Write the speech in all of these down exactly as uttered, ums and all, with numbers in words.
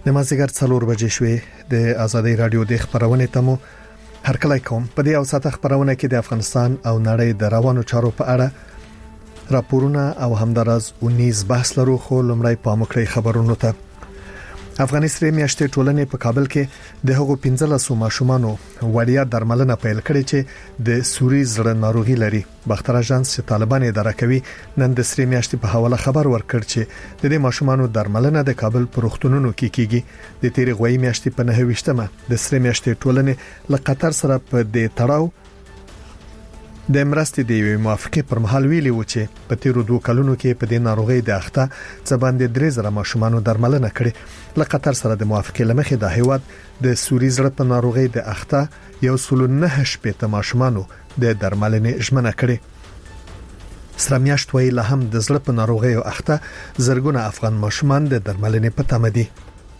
نمازګر څلور بجې شوې د آزادۍ رادیو د خبرونه تمو هر کله کوم په دې اوساته خبرونه کې د افغانستان او نړۍ د روانو چارو په اړه راپورونه او همدارز اونیز بحث لرو. خو لمړی پاموکړی خبرونه ته افغانستان میاشتې ټولنې په کابل کې د هغو پنځلسو ماشومانو وړیا درملنه پیل کړې چې د سوري زړه ناروغي لري. باختر اژانس چې طالبان اداره کوي نن د سری میاشتې په حواله خبر ورکړ چې د دې ماشومانو درملنه د کابل په روغتونونو کې کیږي. د تیری غوي میاشتې په نهه ویشتمه د سری میاشتې ټولنې له قطر سره په دې تړاو د مرستې دی موافقه پر مهال ویلي و چې په تیرو دوه کلونو کې په دې ناروغي د اخته څه باندې درې زره ماشومان درملنه کړي. له قطر سره د موافقه لمخې د هیواد د سوري زړه په ناروغي د اخته یو سل نه شپږ ماشومان د درملنې ژمنه کړي. سره میاشت وی له هم د زړه په ناروغي او اخته زرګونه افغان ماشومان د درملنې په تمه دي.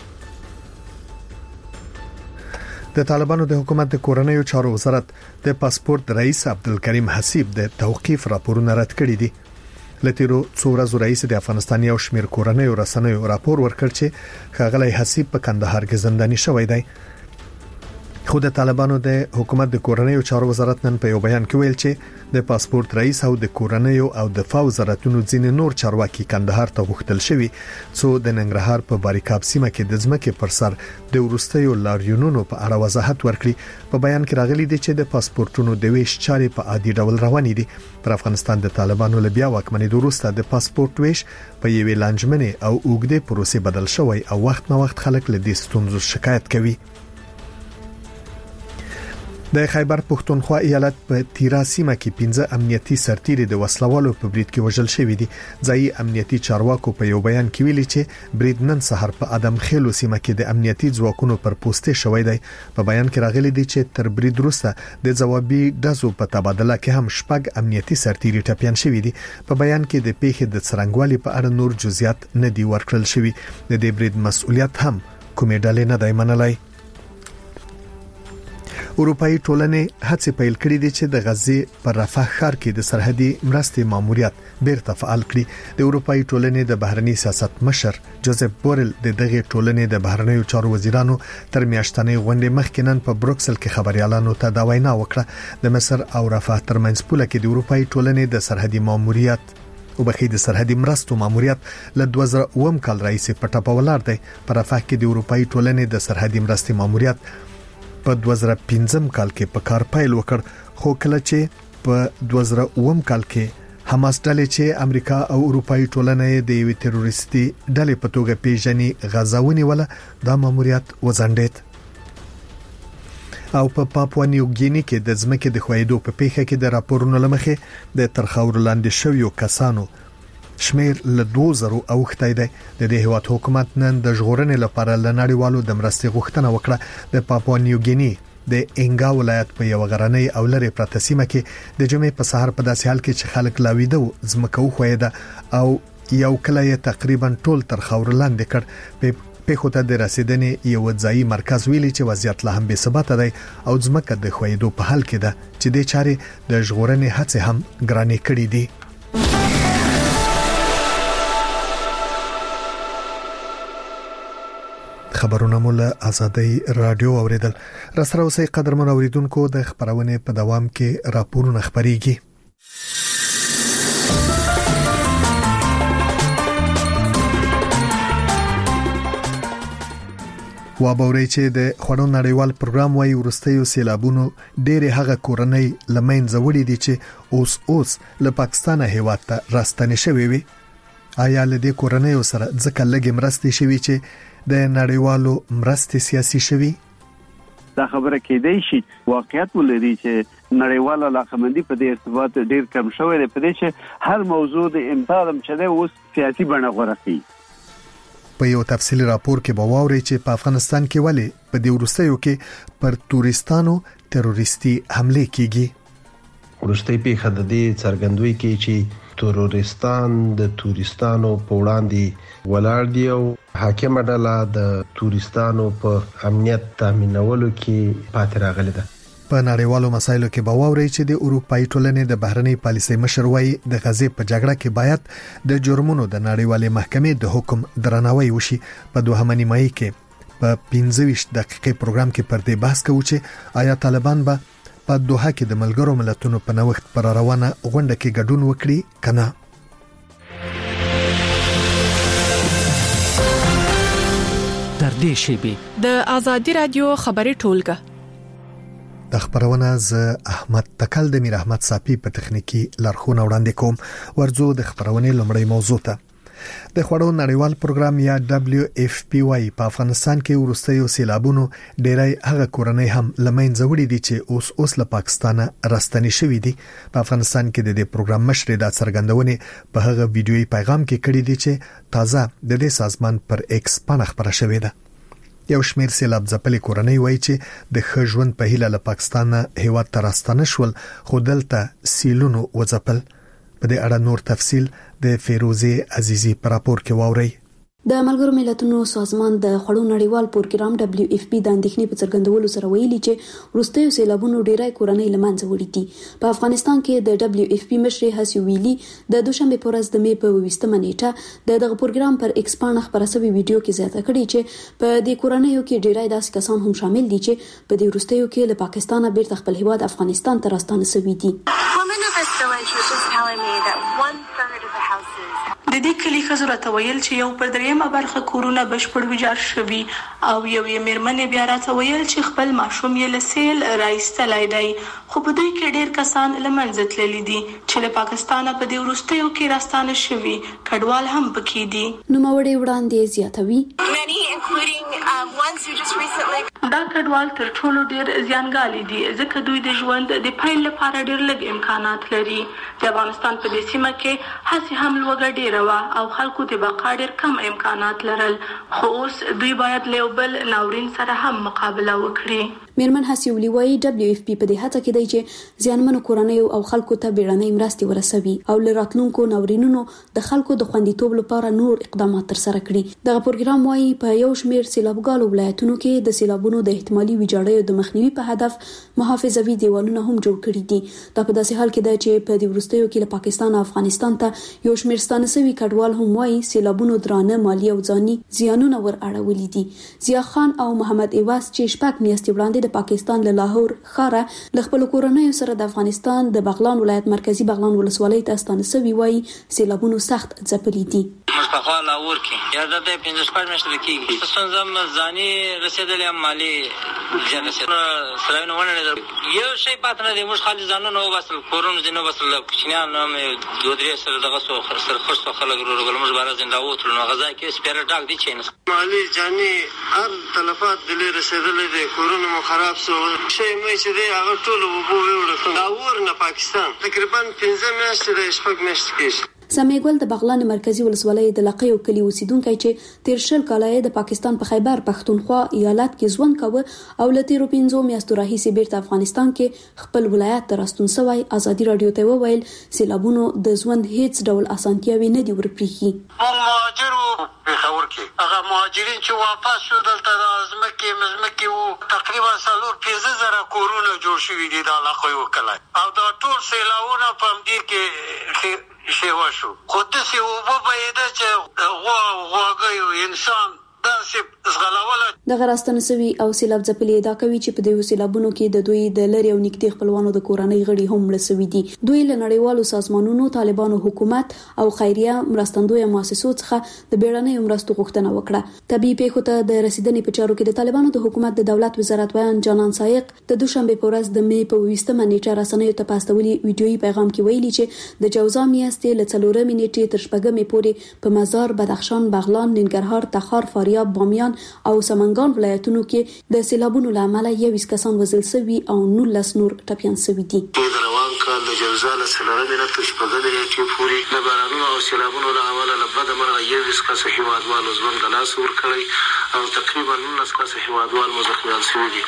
د طالبانو د حکومت د کورنیو چارو وزارت د پاسپورت رئیس عبدالکریم حسیب د توقيف راپورونه رد کړی دي. لتیرو څو ورځې رئیس د افغانستان یو شمیر کورنیو رسنیو راپور ورکړ چې خغلی حسیب په کندهار کې زنداني شوی دی. خو د طالبانو د حکومت د کورنیو چارو وزارت نن په یو بیان کې ویل چې د پاسپورت رئیس او د کورنیو او دفاع وزارتونو ځینې نور چارواکي کندهار ته غوښتل شوی څو د ننګرهار په باریکاب سیمه کې د ځمکې پر سر د ورستیو لاریونونو په اړه وضاحت ورکړي. په بیان کې راغلي دي چې د پاسپورتونو د ویش چارې په عادي ډول روانې دي. پر افغانستان د طالبانو لبیا واکمنۍ وروسته د پاسپورت ویش په یوې لانجمنې او اوګدې پروسې بدل شوی او وخت نه وخت خلک له دې ستونزو شکایت کوي. د خیبر پښتونخوا ایالت په تیرا سیمه کې پنځه امنیتي سرتیري د وسلوالو په بریټ کې وژل شوی دي. ځای امنیتي چارواکو په یو بیان کې ویلي چې بریټ نن سحر په ادم خېلو سیمه کې د امنیتي ځواکونو پر پوسټه شوی دی. په بیان کې راغلي دي چې تر بریټ وروسته د ځوابي دزو په تبادله کې هم شپږ امنیتي سرتیري ټپيان شوی دي. په بیان کې د پیښې د څرنګوالي په اړه نور جزئیات نه دي ورکړل شوی. د دې بریټ مسؤلیت هم کومې ډلې نه دی منلای. اروپאי ټولنې هڅې پیل کړې دي چې د غزې پر رفح ښار کې د سرحدي مرستې ماموریت بیرته فعال کړي. د اروپאי ټولنې د بهرنی سیاست مشر جوزف بورل د دغه ټولنې د بهرنیو چارو وزیرانو تر میاشتنۍ غونډې مخکې نن په بروکسل کې خبريالانو ته دا وینا وکړه. د مصر او رفح ترمنځ پوله کې د اروپאי ټولنې د سرحدي ماموریت او بخې د سرحدي مرستو ماموریت له دوه زره اووه کال راهیسې په ټاپه ولاړ دی. په رفح کې د اروپאי ټولنې د سرحدي مرستې ماموریت په دوه زره پنځم کال کې په کار پیل وکړ. خو کله چې په دوه زره اووه کال کې حماس ډلې چې امریکا او اروپאי ټولنې د یو تروریستي ډلې په توګه پیژني غزاونی ولا د ماموریت وزندید. او په پاپوا نیو ګینی کې د ځمکې د خویدو په پیښه کې د راپورونو لمخې د ترخور لاندې شویو کسانو شمیر له دوه زره اوختای دی. د دې هیواد حکومت نن د ژغورنې لپاره لنړیوالو د مرستې غوښتنه وکړه. د پاپوا نیو ګینی د انګا ولایت په یو غرنۍ او لري پرته سیمه کې د جمعې په سحر په داسې حال کې چې خلک لاویده ځمکه خویده او یو کله یې تقریبا ټول تر خاور لاندې کړ. په خوته د رسیدنې یو ځای مرکز ویلي چې وضعیت لا هم بې ثبات دی او ځمکه د خویدو په حال کې ده چې د چارې د ژغورنې هڅې هم ګرانې کړې دي. خبرونه مول آزادۍ رادیو اوریدل. را سره اوسې قدرمن اوریدونکو د خبرونه په دوام کې راپورونه خبريږي. وابوري چې د خړو نړیوال پروګرام وايي ورستیو سیلابونو ډېر هغه کورنۍ لمن زوړې دي چې اوس اوس له پاکستان هیواد ته راستنې شوي وي. آیا له دې کورنۍ سره ځکه لګي مرستې شوي چې د نړیوالو مرستې سیاسي شوي؟ دا خبره کېدای شي واقعیت ولري چې نړیواله علاقمندي په دې ارتباط ډیر کم شوی دی. په دې چې هر موضوع د امتحان چې ده اوس سیاسي بڼه غوره کوي. په یو تفصیلی راپور کې به واوري چې په افغانستان کې ولې په دې ورستیو کې پر تورستانو تروریستي حمله کیږي. ورستي پیښه د دې څرګندوي کې چې تورستان د تورستانو په وړاندې ولاړ دی او حاکم ډله د تورستانو په امنیت تامینولو کې پاتې راغلي ده. په نړیوالو مسایلو کې به واوري چې د اروپאי ټولنې د بهرنۍ پالیسۍ مشر وايي د غزې په جګړه کې باید د جرمونو د نړیوالې محکمې د حکم درناوی وشي. په دوهمه نیمایي کې په پنځه ویشت دقیقې پروګرام کې پر دې بحث کوو چې آیا طالبان به په دوحه کې د ملګرو ملتونو په نوښت پر روانه غونډه کې ګډون وکړي کنه. تر دې شیبې د آزادي رادیو خبري ټولګه د خبرونه ز احمد تکل د میر احمد صافي په تخنیکی لارښوونه وړاندې کوم. ورځو د خبرونه لومړی موضوع ته د خوړو نړیوال پروګرام یا دبليو اف پی واي په افغانستان کې ورستیو سیلابونو ډیری هغه کورنۍ هم لمنځه وړي دي چې اوس اوس له پاکستانه راستنی شوې دي. په افغانستان کې د دې پروګرام مشر د څرګندونې په هغه ویډیويي پیغام کې کړی دی چې تازه د دې سازمان پر ایکس باندې خبره شوې ده. یو شمیر سیلاب ځپلې کورنۍ وایي چې د خژوند په هیله له پاکستانه هیواد ته راستنه شول خو دلته سیلونو وځپل. په دې اړه نور تفصيل د فیروزه عزیزی پر راپور کې واوري. د ملګرو ملتونو سازمان د خوړو نړیوال پروګرام دبليو اف پی د اندېښنې په څرګندولو سره ویلي چې وروستیو سیلابونو ډیری کورنۍ لمنځه وړي دي. په افغانستان کې د دبليو اف پی مشر هسي ویلي د دوشنبه په ورځ د می په ویشتمه نیټه د دغه پروګرام پر ایکس باندې خبره شوی ویډیو کې زیاته کړې چې په دې کورنۍ کې ډیری داسې کسان هم شامل دي چې په دې وروستیو کې له پاکستانه بیرته خپل هیواد افغانستان ته راستانه شوي دي. د دې کلی ښځو راته ویل چې یو پر دریمه برخه کورونه بشپړ ویجاړ شوي او یو یې میرمنې بیا راته ویل چې خپل ماشوم یې له سیل راایستلی دی خو په دوی کې ډېر کسان له منځه تللي دي چې له پاکستانه په دې وروستیو کې راستانه شوي کډوال هم پکې دي. نوموړې وړاندې زیاتوي دا کډوال تر ټولو ډېر زیانګالي دي ځکه دوی د ژوند د پیل لپاره ډېر لږ امکانات لري. د افغانستان په دې سیمه کې هسې هم لوږه ډېره وه او خلکو د بقا ډېر کم امکانات لرل خو اوس دوی باید له یو بل ناورین سره هم مقابله وکړي. میرمن حسیولی وایي دبليو اف پی په دې هڅه کې دی چې زیانمنو کورنیو او خلکو ته بیړنۍ مرستې ورسوي او لراتلونکو ناورینونو د خلکو د خوندیتوب لپاره نور اقدامات ترسره کړي. دغه پروګرام وایي په یو شمیر سیلابګالو ولایتونو کې د سیلابونو د احتمالي ویجاړیو د مخنیوي په هدف محافظوي دیوالونه هم جوړ کړي دي. دا په داسې حال کې دی چې په دې وروستیو کې له پاکستان او افغانستان ته یو شمیر ستانه شوي کډوال هم وایي سیلابونو درانه مالی او ځاني زیانونه ور اړولي دي. ضیا خان او محمد ایواز چې شپږ میاشتې وړاندې د پاکستان له لاهور ښاره له خپل کورنیو سره د افغانستان د بغلان ولایت مرکزی بغلان ولسوالۍ ته ستانه شوي وایي سیلابونو سخت ځپلي دي. مصطفی لاهور کې یا د پنځه شپږ میاشتې کېږي څنګه ځاني رسیدلې مالی جنسه سره ونه یو شی پاتنه د موږ خالي ځانونه وباسل کورونو دینو وباسل کوچنیان نو دوه درې سره دغه سو سره خرڅ خلک ورغل موږ بار زنده وته نو غزا کې سپیر ډاک دي چینه مالی جاني هر تلفات د لري رسیدلې د کورونو خراب سو شي مې چې دی هغه ټول وبو وړو لاهور نه پاکستان تقریبا پنځه میاشتې د شپږ میاشتې کې سمیګل د بغلان مرکزی ولسوالۍ د لقیو کلی اوسیدونکو چې تیر شل کاله د پاکستان په خیبر پښتونخوا ایالت کې ژوند کاوه او له تیرو پنځو میاشتو راهیسې بیرته افغانستان کې خپل ولایت ته راستون شوی آزادي رادیو ته وویل سیلابونو د ژوند هیڅ ډول اسانتیاوي نه دی ورپریخي. مهاجرو په خبر کې هغه مهاجرین چې واپس شو دلته ازمکه مزمکه وو تقریبا څلور پنځه زره کورونه جوړ شوي دي د علاقې وکړای او دا ټول سیلاونه په دې کې شیوا شو خو د سی وبو پیدا چې غوا غواګي انسان داسې زغلاوله د غراستان سوي او سیلاب ځپلې دا کوي چې په دې سیلابونو کې د دوی د لری او نږدې خپلوانو د کورنۍ غړي هم مړ شوي دي. دوی له نړیوالو سازمانونو طالبانو حکومت او خیریه مرستندوی مؤسسو څخه د بیړنۍ مرستو غوښتنه وکړه. طبي پیښو ته د رسیدنې په چارو کې د طالبانو د حکومت د دولت وزارت ویان جانان سایق د دوشنبه په ورځ د می په ویشتمه نیټه رسنیو ته پاستولي ویډیويي پیغام کې ویلي چې د جوزا میاشتې له څلورمې نیټې تر شپږمې پورې په مزار، بدخشان، بغلان، ننګرهار، تخار، فاریاب، بامیان او سمنګان ولایتونو کې د سیلابونو له امله یویس کسان وژل شوي او نولس نور ټپیان شوي دي. د روان کال د جوزا له څلورمې نه تر شپږمې نیټې پورې د بارانونو او سیلابونو له امله له بده مرغه یویس کسه هیوادوالو ژوند له لاسه ورکړی او تقریبا نولس کسه هیوادوال مزخمیان شوي دي.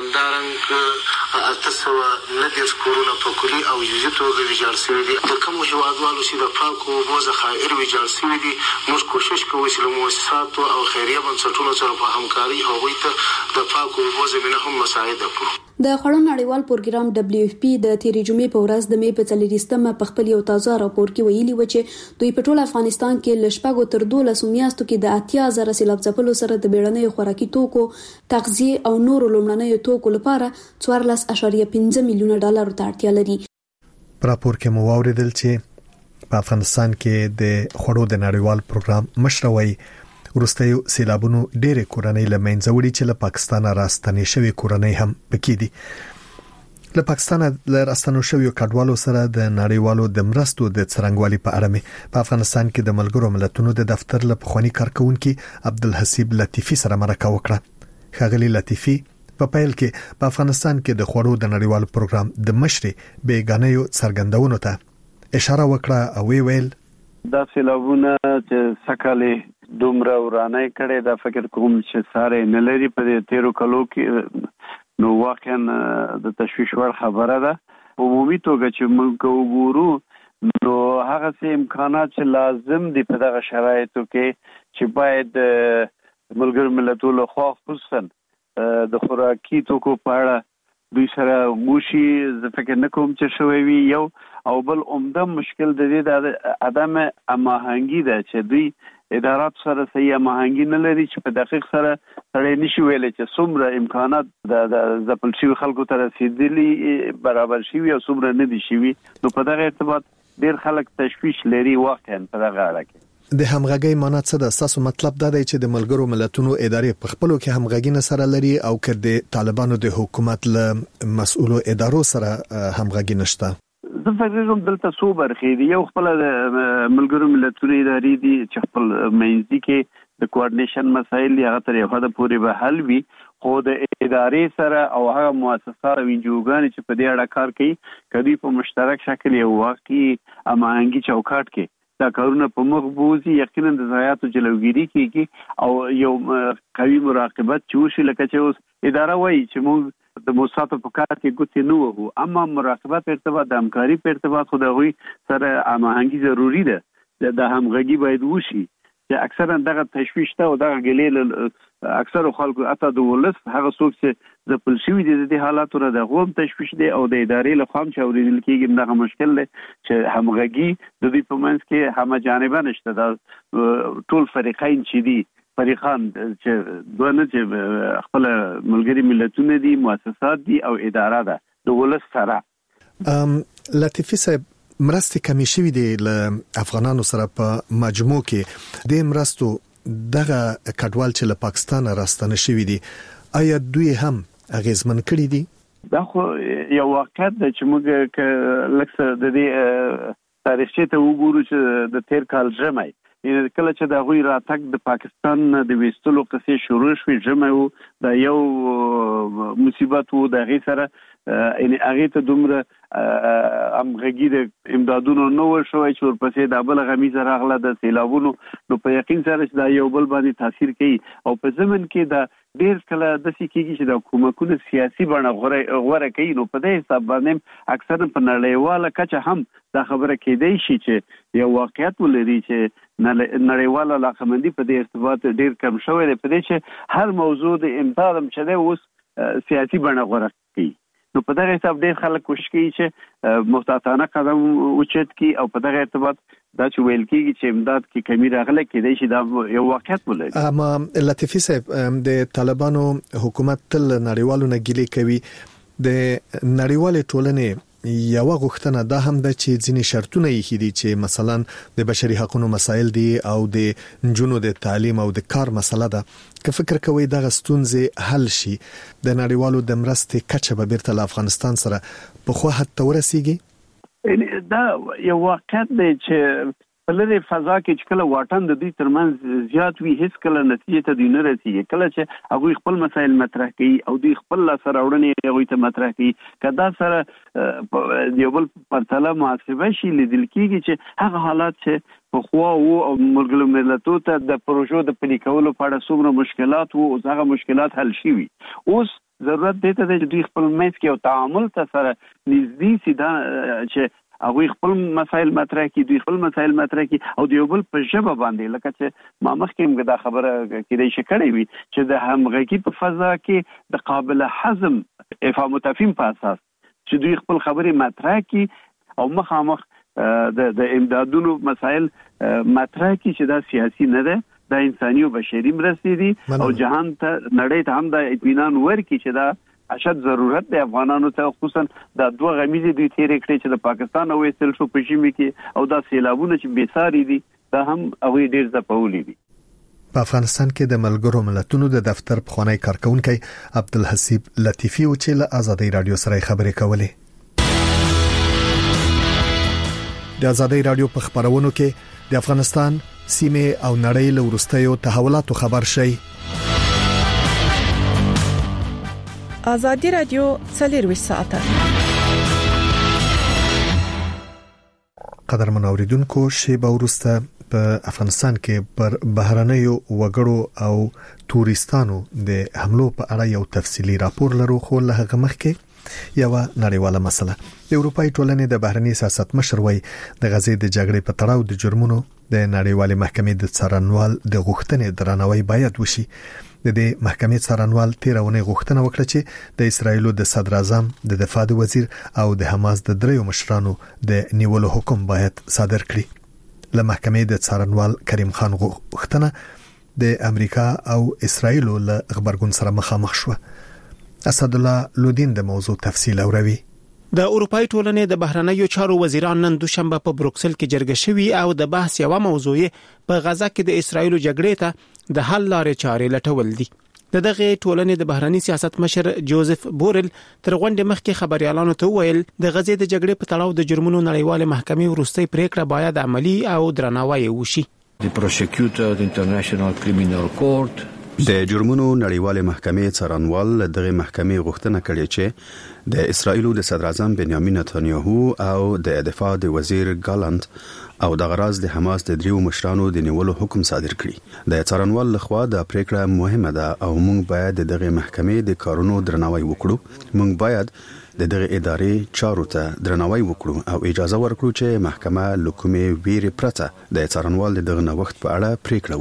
همدارنګه اته سوه نهه دېرش کورونه په کلي او جزئي توګه ویجاړ شوي دي. د کومو هیوادوالو چې د پاکو اوبو ذخایر ویجاړ شوي دي موږ کوشش کوو چې له مؤسساتو او خیریه بنسټونو سره په همکاري هغوی ته د پاکو اوبو زمینه هم مساعده کړو. د خوړو نړیوال پروګرام دبليو اف پی د تیرې جمعې په ورځ د مې په څلورویشتمه په خپل یو تازه راپور کې ویلي و چې دوی په ټول افغانستان کې ل شپږو تر دولسو میاشتو کې د اتیا زره سیلاب ځپلو سره د بیړنیو خوراکي توکو، تغذیه او نورو لومړنیو توکو لپاره څوارلس اعشاریه پنځه میلیونه ډالر ته اړتیا لري. په راپور کې مو واوریدل چې په افغانستان کې د خوړو د نړیوال پروګرام مشروي ورستیو سیلابونو ډېر کورنۍ لمنځه وړي چې له پاکستان راستنې شوی کورنۍ هم پکې دي. له پاکستان له راستنو شوی کډوالو سره د نړیوالو د مرستو د څرنګوالي په اړه مې په افغانستان کې د ملګرو ملتونو د دفتر له پخوانی کارکونکو عبدالحسیب لطیفي سره مرکه وکړه. خغلی لطیفي په پیل کې په افغانستان کې د خوړو د نړیوال پروګرام د مشري بیگانه‌یو څرګندونو ته اشاره وکړه او ویل دا سیلابونه چې سکهاله دومره ورانه کړي دا فکر کوم چې ساره نه لري په تیرو کلو کې نو واقعا د تشویش ور خبره ده. عمومي توګه چې موږ وګورو نو هغه سه امکانات چې لازم دي په دغه شرایطو کې چې باید ملګر ملتونو خو خصوصا د خوراکي توکو په اړه دوی سره موشي زه فکر نه کوم چې شوی وي. یو او بل عمده مشکل د دې د عدم هماهنګي ده چې دوی ادارات سره صحیح هماهنګي نه لري چې په دقیق سره سره نشي ویل چې څومره امکانات د ځپل شوی خلکو ته رسیدلي برابر شي او څومره نه دي شي. نو په دغه ارتباط ډیر خلک تشویش لري واقعا په دغه اړه کې. د همغږي معنی څه ده؟ تاسو مطلب دا دی چې د ملګرو ملتونو ادارې په خپلو کې همغږي نه سره لري او که د طالبانو د حکومت له مسؤلو ادارو سره همغږي نشته؟ زه فکر کوم دلته څو برخې دي. یو خپل د ملګرو ملتونو ادارې دي چې خپل منځي کې د کوارډینیشن مسایل هغه تر یو حد پورې به حل وي، خو د ادارې سره او هغه مؤسسات او انجوګانې چې په دې اړه کار کوي کدي په مشترک شکل یو واقعي هماهنګي چوکاټ کې دا کارونه په مخ بوزي، یقینا د ضایعاتو جلوګیری کیږي او یو قوي مراقبت چوشي. لکه چې اوس اداره وایي چې موږ د موسسات په کار کې ګوتې نه وو، اما مراقبت ارتباط د همکاري په ارتباط خو د غوي سره هماهنګي ضروری ده. د همغږي باید وشي چې اکثرا دغه تشویش ته او دغه ګلیل اکثر خلکو اته د ولس هغه څوک چې د پلشوي د دې حالاتو را د غوم تشویش دی او د ادارې له خام چې اوریدل کېږي دغه مشکل دی چې همغږي د دې په منځ کې هم جانبه نشته. دا ټول فریقین چې دي فریقان چې دوه چې خپل ملګری ملتونه دي، مؤسسات دي او اداره ده د ولس سره. ام لطیفي صاحب مرستې کمی شوې دي له افغانانو سره په مجموع کې د مرستو دغه کډوال چې له پاکستان راستنه شوی دي آیا دوی هم اغیزمن کړي دي؟ دا خو یو واقعیت ده چې موږ ک لکه د دې تاریخچه ته وګورو چې د تیر کال ژمي کله چې د غوی راتګ د پاکستان د وستلو قصې شروع شوې ژمي وو دا یو مصیبت وو. د غي سره یعنی هغه ته دومره همغږي د امدادونو نو شوی چې ورپسې د بل غمیزه راغله د سیلابونو. نو په یقین سره چې دا یو بل باندې تاثیر کوي او په زمن کې دا ډیر کله د سکیږي چې د حکومتونو سیاسي بڼه غوړه غوړه کوي. نو په دې حساب باندې اکثر په نړیواله کچه هم دا خبره کېدای شي چې یو واقعیت ولري چې نړیواله علاقمندي په دې ارتباط ډیر کم شوی دی. په دې چې هر موضوع د امداد هم چې اوس سیاسي بڼه غوړه کوي. نو په دغه حساب ډیر خلک کوشش کوي چې محتاطانه قدم اوچت کی او په دغه ارتباط دا چې ویل کیږي چې امداد کې کمی راغله کېدای شي دا یو واقعیت ولري. اما لطیفي صاحب د طالبانو حکومت تل نړیوالو نه ګیلې کوي. د نړیوال ټولنې یو غوښتنه دا هم ده چې ځینې شرطونه یې دي چې مثلا د بشري حقوقو مسایل دي او د جنونو د تعلیم او د کار مسله ده. که فکر کوي دا غستونځي حل شي د نړیوالو د مرستې کچه به بیرته له افغانستان سره په خو حد تورسیږي. دا یو واقعیت دی چې په لری فضا کې چې کله واټن د دې ترمنځ زیات وي هیڅ کله نتیجه ته دی نه رسیږي. کله چې هغه خپل مسایل مطرح کوي او دوی خپل سره وړنې هغه ته مطرح کوي کدا سره یو بل پرتله محاسبه شي لیدل کېږي چې هغه حالات چې په خوا او ملګرو ملتونو ته د پروژو د پلي کولو په اړه څومره مشکلات وو او هغه مشکلات حل شي. اوس ضرورت دی ته د دوی خپل منځ کې او تعامل ته سره نږدې سیده چې هغه خپل مسایل مطرح کړي، دوی خپل مسایل مطرح کړي او د یو بل په ژبه باندې لکه چې ما مخکې موږ دا خبره کېدای شي کړې وي چې د همغږي په فضا کې د قابل هضم افهام تفهیم په اساس چې دوی خپل خبرې مطرح کړي او مخامخ د د امدادونو مسائل مطرح کړي چې دا سیاسي نه ده، دا انساني او بشري مرستې دي او جهان ته نړۍ ته هم دا اطمینان ورکړي چې دا اشد ضرورت دی افغانانو ته، خصوصا د دوه غمیزې دوی تیرې کړې چې د پاکستان او ویستل شو په شیمه کې او دا سیلابونه چې بیساري دي دا هم هغه ډیر ځپولي دي. په افغانستان کې د ملګرو ملتونو د دفتر پخوانی کارکونکي عبدالحسیب لطیفي او چې له آزادۍ رادیو سره خبرې کولې. د آزادۍ رادیو په خبرونو کې د افغانستان سیمه او نړۍ له ورستیو تحولاتو خبر شي. آزادۍ رادیو څلروي ساعته. قدر منوریدونکو شی به ورسته په افغانستان کې پر بهرنیو وګړو او تورستانو د حملو په اړه یو تفصیلی راپور لرو، خو له هغه مخکې یو نړیواله مسله. د اروپای ټولنې د بهرنی سیاست مشر وای د غزې د جګړې په تړاو د جرمونو د نړیوالې محکمې د څارنوال د غوښتنې درناوی باید وشي. د دې محکمې څارنوال تیرونه غوښتنه وکړه چې د اسرایل د صدر اعظم د دفاع وزیر او د حماس د دریو مشرانو د نیولو حکم باید صادر کړي. له محکمې د څارنوال کریم خان غوښتنه د امریکا او اسرایل له خبرګون سره مخامخ شو. اسد الله لودین د موضوع تفصیل اوروي. د اروپای ټولنې د بهرنیو چارو وزیران نن دوشنبه په بروکسل کې جرګه شوي او د بحث یو موضوع په غزا کې د اسرایل جګړې ته د حل لارې چارې لټول دي. د دغه ټولنې د بهرنی سیاست مشر جوزف بورل تر غونډې مخکې خبريالانو ته وویل د غزې د جګړې په تړاو د جرمونو نړیوال محکمې وروستۍ پریکړه باید عملی او درناوی وشي. The prosecutor the International Criminal Court د جرمونو نړیوال محکمې څارنوال دغه محکمې غوښتنه کړې چې د اسرایل د صدر اعظم بنیامین نتانیاهو او د دفاع د وزیر ګالانت او د غراز د حماس د دریو مشرانو د نیولو حکم صادر کړي. د څارنوال لخوا د پریکړه مهمه ده او موږ باید دغه محکمې د کارونو درناوی وکړو. موږ باید د دغه ادارې چارو ته درناوی وکړو او اجازه ورکړو چې محکمه لکومې ویری پرته د څارنوال دغه نوښت په اړه پریکړه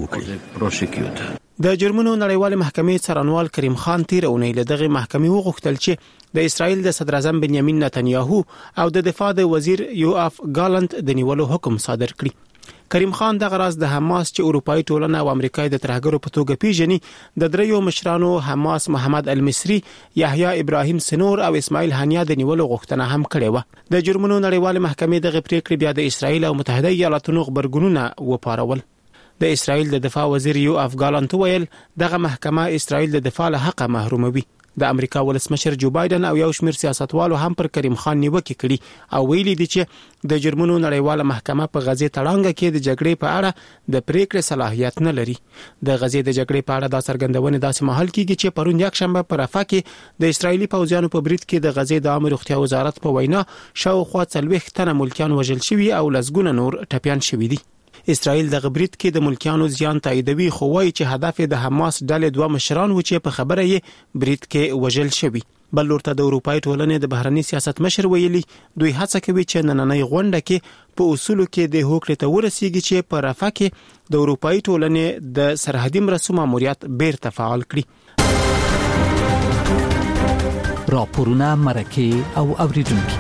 وکړي. د جرمونو نړیوال محکمې څارنوال کریم خان تیر اونۍ له دغه محکمې وغوښتل چې د اسرایل د صدر اعظم بنیامین نتانیاهو او د دفاع د وزیر یوآف ګالانت د نیولو حکم صادر کړي. کریم خان د غراز د حماس چې اروپای ټولنه او امریکای د ترهګرو په توګه پیژني د دریو مشرانو حماس محمد المصری، یحیی ابراهیم سنور او اسماعیل هانیه د نیولو غوښتنه هم کړې و. د جرمونو نړیوال محکمې دغه پریکړه بیا د اسرایل او متحده ایالاتونو خبرګونونه وپارول. د اسرایل د دفاع وزیر یوآف ګالانت ویل دغه محکمه اسرایل د دفاع له حق محروموي. د امریکا ولسمشر جو بایدن او یو شمېر سیاستوالو هم پر کریم خان نیوکه کړي او ویلي دي چې د جرمونو نړیواله محکمه په غزې تړانګه کې د جګړې په اړه د پریکړې صلاحیت نه لري. د غزې د جګړې په اړه د څرګندونې داسې مهال کېږي چې پرون یکشنبه په رفح کې د اسرایلی پوځیانو په برید کې د غزې د عامه روغتیا وزارت په وینا شاوخوا څلوېښت تنه ملکیان وژل شوي او لسګونه نور ټپیان شوي دي. اسرائیل د غبرید کې د ملکیانو زیان تاییدوي، خو وایي چې هدف د حماس ډلې دوه مشران و چې په خبره یې برید کې وژل شوي. بل لورته د اروپای ټولنې د بهرنی سیاست مشر ویلي دوی هڅه کوي چې نننۍ غونډه کې په اصولو کې د هوکړې ته ورسیږي چې په رفح کې د اروپای ټولنې د سرحدي مرستو ماموریت بیرته فعال کړي. راپورونه مرکه او اوریدونکو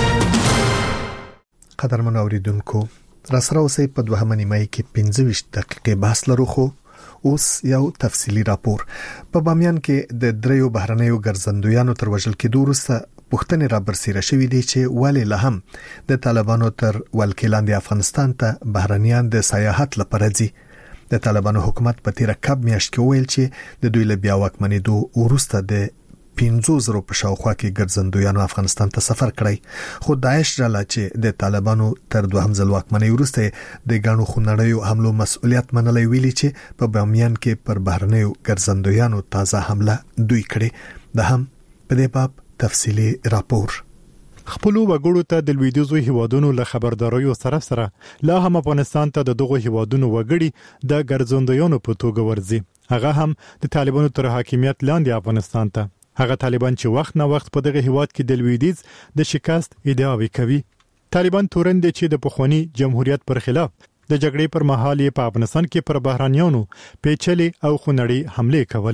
قدرمن اوریدونکو راسره اوسې په دوهمه نیمه کې پنځه ویشت دقیقې بحث لرو، خو اوس یو تفصیلی راپور. په بامیان کې د دریو بهرنیو ګرځندویانو تر وژل کېدو وروسته پوښتنې را برسېره شوې دي چې ولې له هم د طالبانو تر ولکې لاندې افغانستان ته بهرنیان د سیاحت لپاره ځي. د طالبانو حکومت په تیر کب میاشت کې ویل چې د دوی له بیا واکمنېدو وروسته د پنځه زره په شاوخوا کې ګرځندویانو افغانستان ته سفر کړی، خو داعش ډله چې د طالبانو تر دوهم ځل واکمنۍ وروسته د ګڼو خونړیو حملو مسؤلیت منلای ویلي چې په بامیان کې پر بهرنیو ګرځندویانو تازه حمله دوی کړې. د هم په دې باب تفصیلی راپور. خپل وګړو ته د لویدیځو هیوادونو له خبرداريو سره سره لا هم افغانستان ته د دغو هیوادونو وګړي د ګرځندویانو په توګه ورځي. هغه هم د طالبانو تر حاکمیت لاندې افغانستان ته. هغه طالبان چې وخت نه وخت په دغه هیواد کې د لویدیځ د شکست ادعاوې کوي. طالبان تورن دي چې د پخوانی جمهوریت پر خلاف د جګړې پر مهال په افغانستان کې پر بهرانيانو پیچلي او خونړي حمله کولې.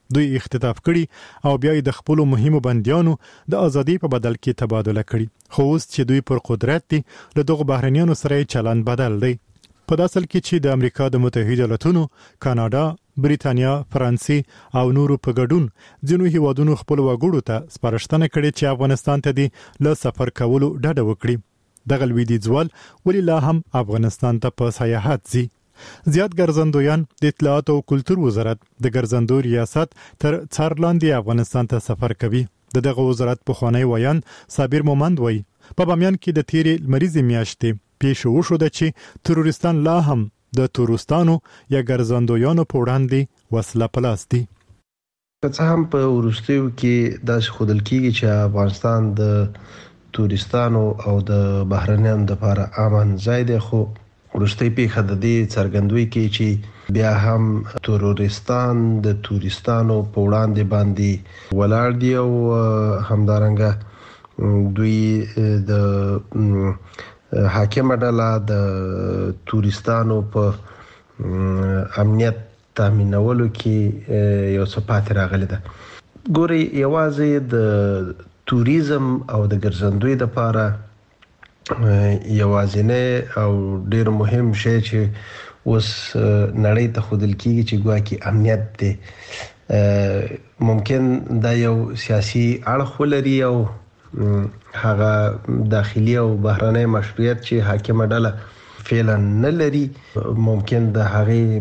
دوی اختطاف کړي او بیا د خپل مهمو بنديانو د ازادي په بدل کې تبادله کړي. خو اوس چې دوی پر قدرت دي له دغه بهرنیانو سره چلند بدل دی. په داسل کې چې د امریکا د متحده ایالاتونو، کاناډا، بریتانیا، فرانسې او نورو په ګډون ځینو هیوادونو خپل وګړو ته سپارښتنه کړې چې افغانستان ته دي له سفر کولو ډډه وکړي. دغه لویدیځوال ولې لا هم افغانستان ته په سیاحت ځي؟ زیات ګرځندویان د اطلاعات او کلتور وزارت د ګرځندو ریاست تر څار لاندې افغانستان ته سفر کوي. د دغه وزارت په خوانی ویان صابر مومند وایي په بامیان کې د تیرې لمریزې میاشتې پیښ وشو چې تروریستان لا هم د تورستانو یا ګرځندویانو په وړاندې وسله پلاس دي. څه هم په ورستیو کې داسې خودل کېږي چې افغانستان د تورستانو او د بهرنیانو لپاره امن ځای دی، خو ورستۍ پیښه د دې څرګندوي کې چې بیا هم تورستان د تورستانو په وړاندې باندې ولاړ دي او همدارنګه دوی د حاکم ډله د تورستانو په امنیت تامینولو کې یو څه پاتې راغلی ده. ګوري یوازې د توریزم او د ګرځندوی لپاره یوازینه او ډیر مهم شی چې اوس نړۍ ته خودل کیږي چې ګواکې امنیت دی. ممکن دا یو سیاسي اړخ ولري او هغه داخلي او بهرنی مشروعیت چې حاکم ډله فعلا نه لري ممکن د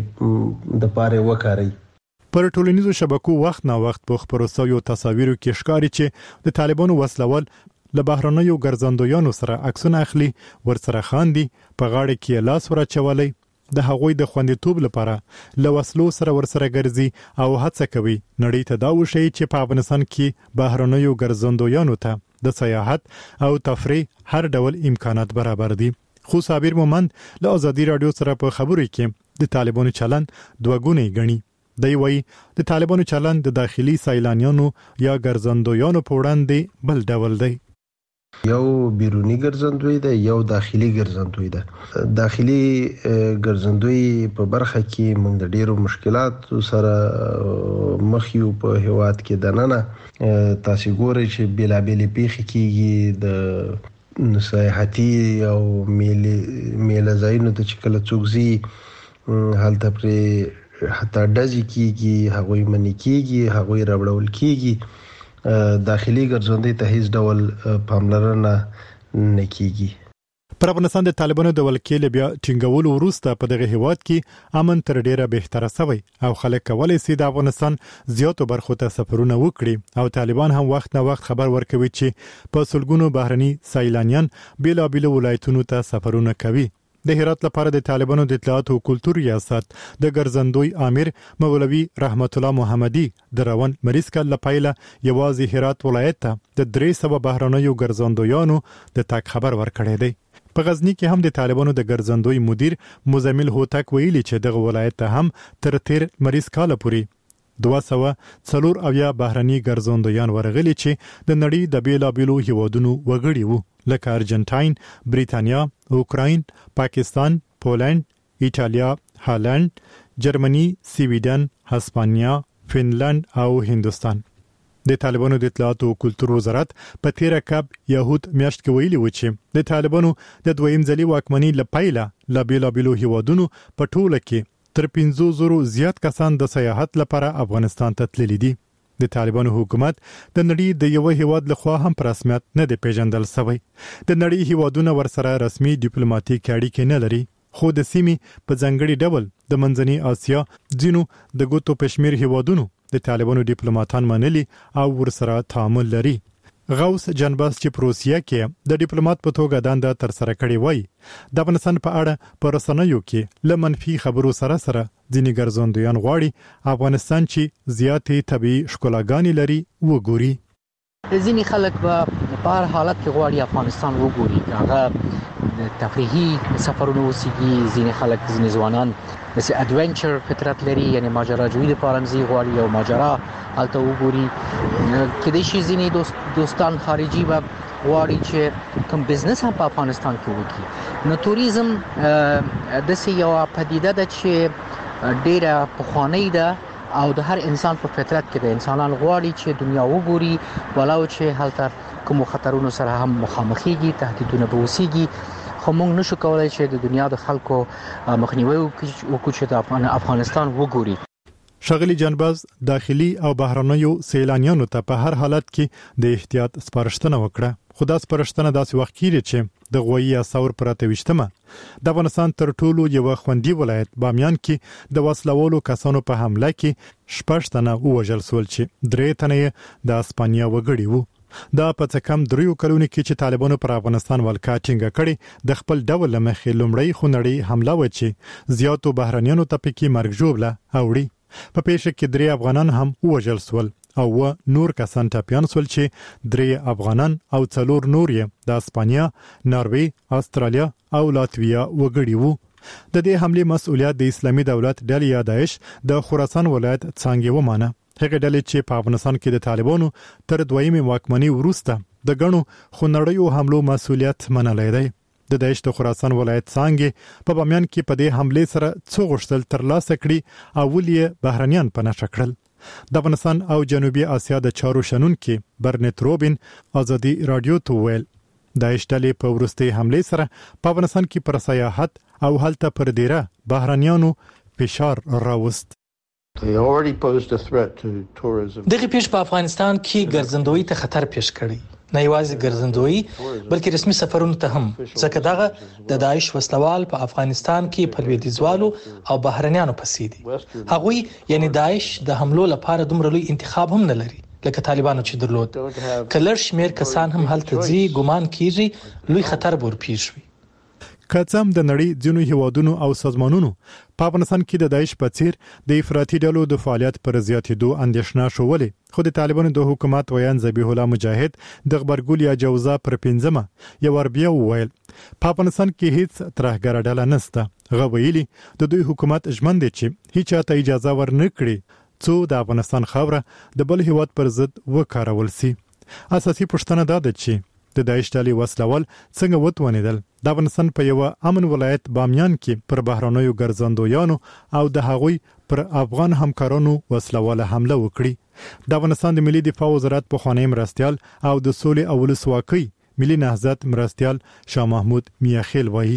هغه د پاره وکړي. پر ټولنیزو شبکو وخت نا وخت په خبرو سویو تصاویرو کې ښکاري چې د طالبانو وسلوال له بهرنیو ګرځندویانو سره عکسونه اخلي، ورسره خاندي، په غاړه کې لاس ورچولي، د هغوی د خوندیتوب لپاره له وسلو سره ورسره ګرځي او هڅه کوي نړۍ ته دا وشي چې په افغانستان کې بهرنیو ګرځندویانو ته د سیاحت او تفریح هر ډول امکانات برابر دي. خو صابر مومند له ازادي رادیو سره په خبرو کې د طالبانو چلند دوه ګونی ګڼي. دی وایي د طالبانو چلند د داخلي سیلانیانو یا ګرځندویانو په وړاندې بل ډول دی. یو بیرونی ګرځندوی ده، یو داخلي ګرځندوی ده. داخلي ګرځندوی په برخه کې موږ د ډیرو مشکلاتو سره مخ یو په هیواد کې دننه. تاسو ګورئ چې بلابلې پیښې کېږي د سیاحتي او میله ځایونو ته چې کله څوک ځي هلته پرې حتی ډزې کېږي، هغوی منې کېږي، هغوی راوړل کېږي. داخلي ګرځندوی ته هیڅ ډول پاملرنه نه کیږي. پر افغانستان د طالبانو د ولکې بیا ټینګولو وروسته په دغه هیواد کې امن تر ډیره بهتره شوی او خلک کولای شي د افغانستان زیاتو برخو ته سفرونه وکړي او طالبان هم وخت نه وخت خبر ورکوي چې په سلګونو بهرني سیلانیان بیلابیل ولایتونو ته سفرونه کوي. د هرات لپاره د طالبانو د اطلاعات او کلتور ریاست د ګرځندوی امیر مولوي رحمت الله محمدي د روان مریض کال لپاره یوازې هرات ولایت ته د درې سوه بهرنیو ګرځندویانو د تاک خبر ورکړی دی. په غزنی کې هم د طالبانو د ګرځندوی مدیر مزمل هوتک ویلي چې دغه ولایت ته هم تر تیر مریض کال پورې دوه سوه څلور اویا بهرني ګرځندویان ورغلي چې د نړۍ د بیلابیلو هیوادونو وګړي وو لکه ارجنټاین، بریتانیا، اوکراین، پاکستان، پولند، ایټالیا، هالند، جرمني، سویډن، هسپانیا، فنلند او هندوستان. د طالبانو د اطلاعات او کلتور وزارت په تیره کب یهود میاشت کې ویلي و چې د طالبانو د دویم ځلي واکمنۍ لپاره لا بیلابیلو هیوادونو په ټوله کې تر پنځه زره زیات کسان د سیاحت لپاره افغانستان ته تللي دي. د طالبانو حکومت د نړۍ د یو هیواد لخوا هم په رسمیت نه دی پیژندل شوی. د نړۍ هیوادونه ورسره رسمي ډیپلوماټیک اړیکې نه لري، خو د سیمې په ځنګړي ډول د منځنۍ اسیا ځینو د ګوتو پشمیر هیوادونو د طالبانو ډیپلوماټان منلي او ورسره تعامل لري. غوث جنباس چې په روسیه کې د ډیپلوماټ په توګه دنده تر سره کړې وای د افغانستان په اړه پر رسنیو کې ل منفي خبرو سره سره ځینې ګرځندویان غواړي افغانستان چې زیاتې طبيعي ښکلاګانې لري وګوري. ځینې خلک به په هر حالت کې غواړي افغانستان وګوري، هغه تفریحي سفرونه وسیږي. ځینې خلک ځینې ځوانان د اډونچر فطرت لري، یعنی ماجراجویي لپاره مزي غواړي او ماجرا هلته وګوري. کله چې ځینې دوست دوستان خارجي به غواړي چې کوم بزنس هم په افغانستان کې وکړي. نو توریزم د سې یو پدیده ده چې ډیره پخوانۍ ده او د هر انسان په فطرت کې د انسانان غواړي چې دنیا وګوري ولاو چې هلته کوم خطرونو سره هم مخامخېږي، تهدیدونه به وسیږي، خو موږ نشو کولای چې د دنیا د خلکو مخنیوي وکړو چې د افغانستان وګوري. شغلی جنباز داخلي او بهرنیو سیلانیانو ته په هر حالت کې د احتیاط سپارښتنه وکړه. خو دا سپارښتنه داسې وخت کېږي چې د غوي یا ثور پراته وشتمه د افغانستان تر ټولو یو خوندي ولایت بامیان کې د وسلوالو کسانو په حمله کې شپږ تنه ووژل شول چې درې تنه د اسپانیا وګړي وو. دا په څه کم دریو کلونو کې چې طالبانو پر افغانستان ولکا ټینګه کړي د خپل ډول مخې لومړی خونړی حمله و چې زیاتو بهرنیانو ته پکې مرګ ژوبله اوړي. په پیښه کې درې افغانان هم ووژل شول او و نور کسان ټپیان شول چې درې افغانان او څلور نور یې د اسپانیا، ناروی، استرالیا او لاتویا وګړي وو. د دې حمله مسؤلیت د اسلامي دولت ډلې یا داعش د خراسان ولایت څنګه ومانه. هغه ډلې چې په افغانستان کې د طالبانو تر دویمه واکمنۍ وروسته د غنو خونړیو حملو مسؤلیت منلای دی. د داعش د خراسان ولایت څنګه په بامیان کې په دې حمله سره څو غشتل تر لاسه کړي او ولې بهرنیان په نشه کړل. د افغانستان او جنوبي اسیا د چارو شنونکو برنت روبین ازادي رادیو ته ویل داعش ډلې په ورستي حمله سره په افغانستان کې پر سیاحت او هلته پر ډیره بهرنیانو فشار راوست. دغه پیښ په افغانستان کې ګرځندوی ته خطر پیښ کړی، نه یوازې ګرځندوی بلکې رسمي سفرونو ته هم، ځکه دغه د داعش وسلوال په افغانستان کې په لویدیځوالو او بهرنیانو پسې دي. هغوی یعنی داعش د حملو لپاره دومره لوی انتخاب هم نه لري لکه طالبانو چې درلود. کلر شمیر کسان هم هلته ځي، ګمان کیږي لوی خطر به ورپېښ وي. کڅم د نړۍ ځینو هیوادونو او سازمانونو په افغانستان کې د داعش په څیر د افراطي ډلو د فعالیت پر زیاتېدو اندېښنه شولې. خو د طالبانو د حکومت ویان ذبیح الله مجاهد د غبرګول یا جوزا پر پنځمه یو ور بیا وویل په افغانستان کې هیڅ ترهګر ډله نشته. غویلی د دوی حکومت ژمن دي چې هیڅ ته اجازه ورنکړي څو د افغانستان خوره د بل هیواد پر ضد وکارول سي. اساسي پوښتنه دا ده چې د داعش ډلې وسلوال څنګه وتوانیدل د افغانستان په یو امن ولایت بامیان کې پر بهرنیو ګرځندویانو او د هغوی پر افغان همکارانو وسلواله حمله وکړي. د افغانستان د ملي دفاع وزارت په خوانی مرستيال او د سولې او ولسواکۍ ملي نهضت مرستيال شاه محمود میاخیل وایي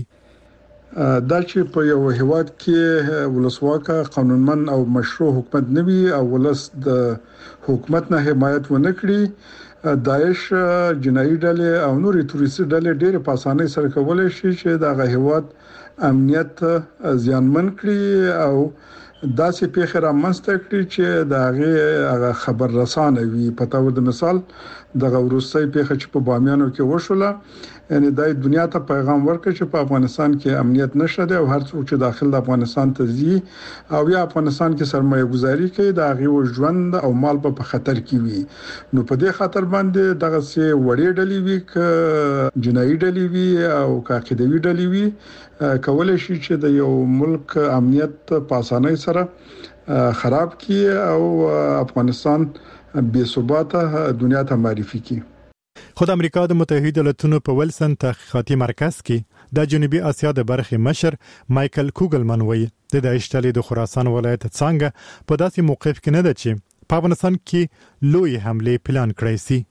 دا چې په یو هیواد کې ولسواکه قانونمن او مشروع حکومت نوي او ولس د حکومت نه حمایت ونه کړي، داعش جنایي ډلې او نورې تروریستي ډلې ډېر په اسانۍ سره کولای شي چې د هیواد امنیت زیانمن کړي او داسې پیښه رامنځته کړي چې د هغه خبر رسانه وي. په تاسو د مثال د ورستۍ پیښه چې په بامیانو کې وشوله، یعنی د دنیا ته پیغام ورکړي چې په افغانستان کې امنیت نشته دی او هر څوک چې داخل د افغانستان ته ځي او یا افغانستان کې سرمایه گذاري کوي د هغه ژوند او مال په خطر کې وي. نو په دې خاطر باندې دغه سي وړې ډلې وي ک جنایي ډلې وي او عقیدوي ډلې وي کولای شي چې د یو ملک امنیت په اسانۍ سره خراب کړي او افغانستان بې ثباته دنیا ته معرفي کړي. خود امریکا د متحده ایالاتونو په ولسن تحقیقاتي مرکز کې د جنوبي اسیا د برخې مشر مایکل کوګلمن وایي د داعش ډلې د خراسان ولایت څنګه په داسې موقف کې نه ده چې په افغانستان کې لوی حمله پلان کړی سي.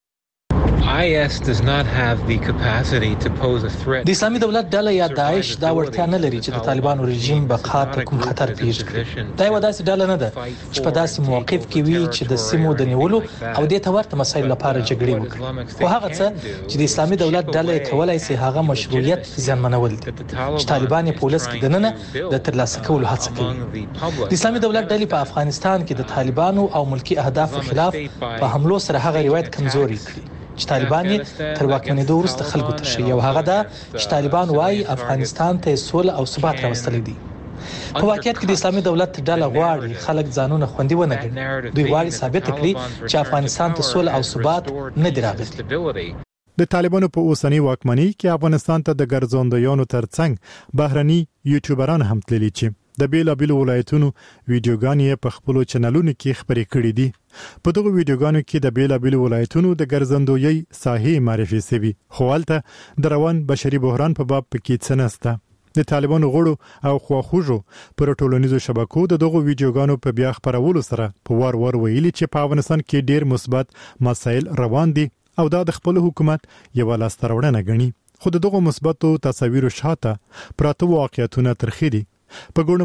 I S does not have the capacity to pose a threat. د اسلامي دولت ډله یا داعش دا ورته نه لري چې د طالبانو رژیم بقا ته کوم خطر پیښ کړي. دا یو داسې ډله نه ده چې په داسې موقف کې وي چې د سیمو د نیولو او د تورته مسایل لپاره جګړې وکړي. خو هغه څه چې د اسلامي دولت ډله کولای شي هغه مشروعیت زیانمنول دي چې طالبان په ولس کې دننه د ترلاسه کولو هڅه کوي. د اسلامي دولت ډله په افغانستان کې د طالبانو او ملکی اهدافو خلاف په حملو سره هغه روایت کمزوري کړی چې طالبان تر واکمنېدو وروسته خلکو ته شي او هغه دا چې طالبان وايي افغانستان ته سوله او ثبات راوستلی دي. په واقعیت کې د اسلامي دولت ډله غواړي خلک ځانونه خوندي ونه کړي. دوی غواړي ثابت کړي چې افغانستان ته سوله او ثبات نه دی راغلی. د طالبانو په اوسنی واکمنۍ کې افغانستان ته د ګرځندویانو ترڅنګ بهرني یوټیوبران هم تللي چې د بیلابیلو ولایتونو ویډیوګانې په خپل چینلونو کې خبرې کړې دي. په دغه ویډیوګانو کې د بیلابیلو ولایتونو د ګرځندویي ساحې معرفي شوي، خو البته د روان بشري بحران په باب پکې څه نشته. د طالبانو غړو او خواخوږو پر ټولنیزو شبکو د دغو ویډیوګانو په بیا خپرولو سره په وار وار ویلي چې په افغانستان کې ډیر مثبت مسایل روان دي او دا د خپل حکومت یو لاسته راوړنه ګڼي. خو دغه مثبتو تصاویرو شاته پراته واقعیتونه ترخې دي. په ګڼو